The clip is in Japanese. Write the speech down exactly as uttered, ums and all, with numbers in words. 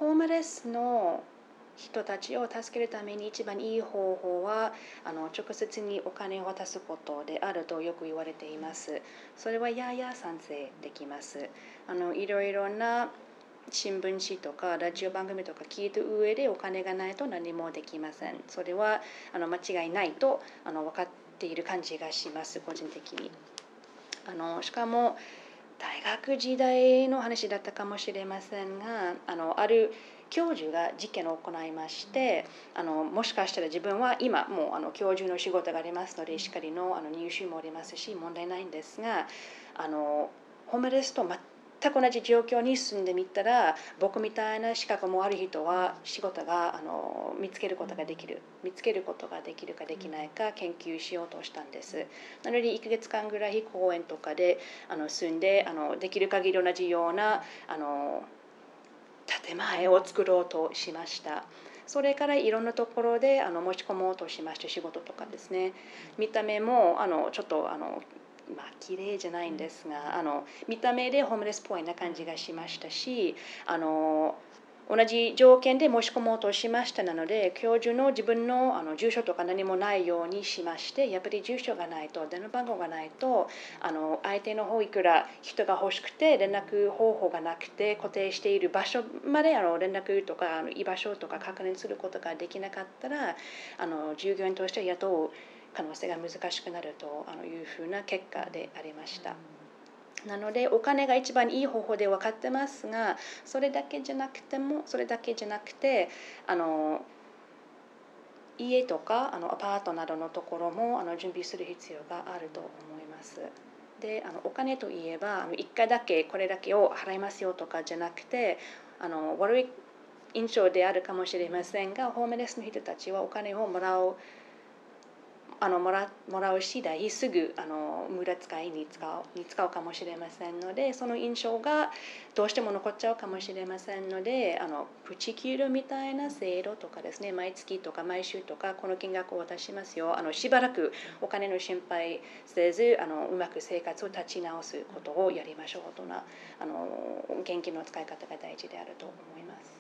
ホームレスの人たちを助けるために一番いい方法はあの直接にお金を渡すことであるとよく言われています。それはやや賛成できます。あのいろいろな新聞紙とかラジオ番組とか聞いた上でお金がないと何もできません。それはあの間違いないとあの分かっている感じがします、個人的に。あのしかも大学時代の話だったかもしれませんが、あのある教授が実験を行いまして、あのもしかしたら自分は今もうあの教授の仕事がありますので、しっかりのあの入試もありますし問題ないんですが、あのホームレスと全く同じ状況に住んでみたら、僕みたいな資格もある人は仕事があの見つけることができる見つけることができるかできないか研究しようとしたんです。なのでいっかげつかんぐらい公園とかであの住んで、あのできる限り同じようなあの建前を作ろうとしました。それからいろんなところであの持ち込もうとしました。仕事とかですね。見た目もあのちょっとあのまあ綺麗じゃないんですが、あの見た目でホームレスっぽいな感じがしましたし、あの同じ条件で申し込もうとしましたなので、教授の自分のあの住所とか何もないようにしまして、やっぱり住所がないと、電話番号がないと、あの相手の方いくら人が欲しくて連絡方法がなくて固定している場所まであの連絡とかあの居場所とか確認することができなかったら、あの従業員として雇う可能性が難しくなるというふうな結果でありました。なのでお金が一番いい方法で分かってますが、それだけじゃなくてもそれだけじゃなくてあの家とかあのアパートなどのところもあの準備する必要があると思います。で、あのお金といえばあのいっかいだけこれだけを払いますよとかじゃなくて、あの悪い印象であるかもしれませんが、ホームレスの人たちはお金をもらうあのもらもらう次第すぐあの無駄遣いに使うに使うかもしれませんので、その印象がどうしても残っちゃうかもしれませんので、あのプチ給料みたいな制度とかですね、毎月とか毎週とかこの金額を渡しますよ、あのしばらくお金の心配せずあのうまく生活を立ち直すことをやりましょうとな、あの現金の使い方が大事であると思います。